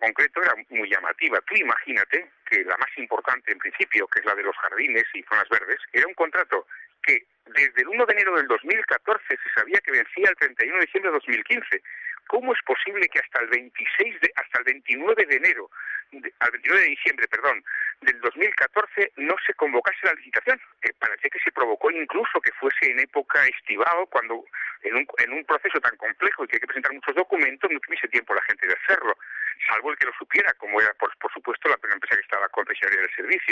concreto era muy llamativa. Tú imagínate que la más importante en principio, que es la de los jardines y zonas verdes, era un contrato que desde el 1 de enero del 2014 se sabía que vencía el 31 de diciembre de 2015. ¿Cómo es posible que hasta el 29 de enero, al 29 de diciembre, perdón, del 2014 no se convocase la licitación? Parece que se provocó incluso que fuese en época estival, cuando en un proceso tan complejo y que hay que presentar muchos documentos, no tuviese tiempo la gente de hacerlo, salvo el que lo supiera, como era por supuesto la primera empresa que estaba concesionaria del servicio.